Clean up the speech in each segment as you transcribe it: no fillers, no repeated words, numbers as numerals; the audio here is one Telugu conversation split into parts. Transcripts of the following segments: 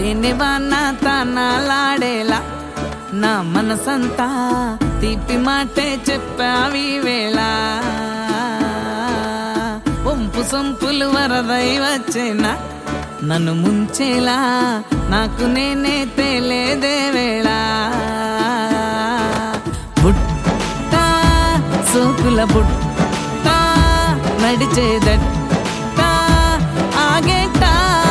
తేనెవాన తానాలాడేలా నా మనసంతా తీపి మాటే చెప్పావి వేళ వంపు సొంపులు వరదై వచ్చేనా నన్ను ముంచేలా నాకు నేనే తేలేదే వేళ బుట్ట సోకుల బుట్ట నడిచేదట్ట ఆగేట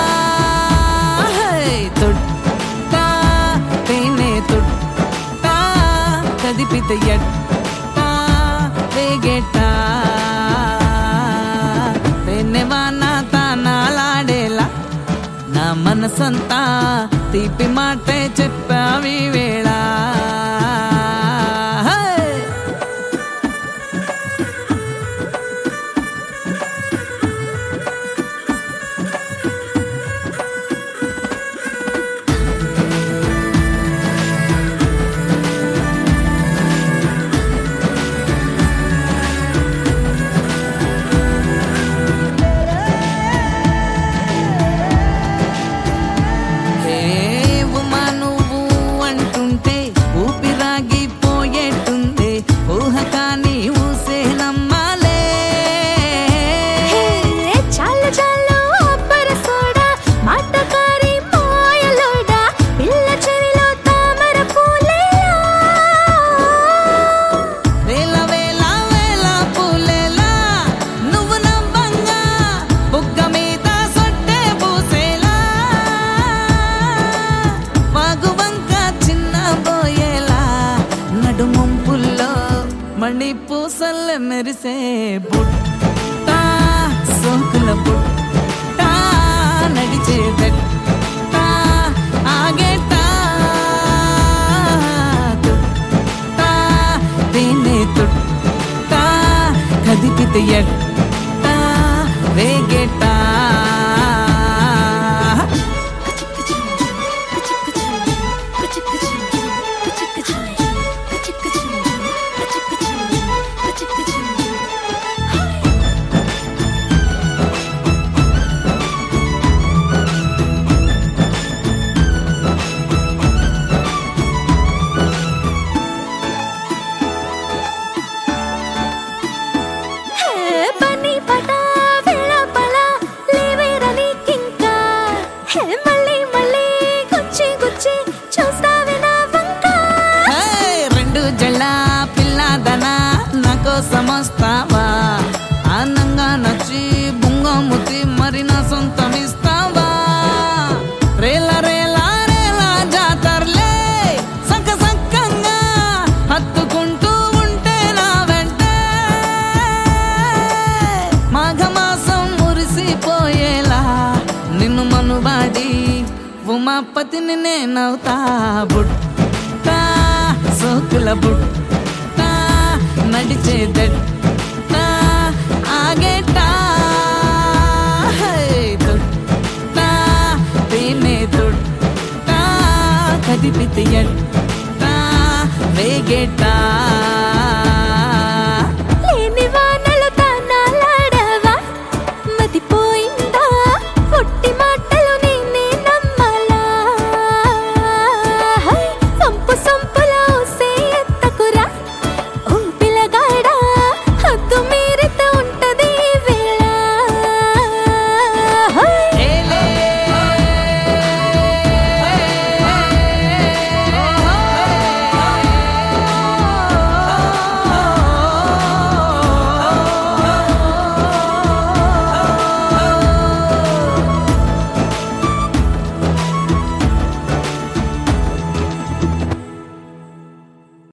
తొట్ట తేనె తొట్ట కదిపితే ఎట్ట వేగేట తేనెవాన తానాలాడేలా నా మనసంతా తీపి మాటే చెప్పావి వేళ మణిపూసల్లె మెరిసే బుట్ట సోకుల బుట్ట నడిచేదట్ట ఆగేట తుట్ట తేనె తుట్ట కదిపితే ఎట్ట వేగేట సమస్తావా ఆనంగా నచ్చి బుంగముతి మరి నా సొంతమిస్తావా రేల రేల రేల జాతరలే సక్క సక్కంగా హత్తుకుంటూ ఉంటే నా వెంటే మాఘమాసం మురిసిపోయేలా నిన్ను మనువాడి ఉమాపతిని నేనవుతా బుట్ట సోకుల బుట్ట నడిచేదట్ట ఆగేట తొట్ట తేనె తొట్ట కదిపితే ఎట్ట వేగేట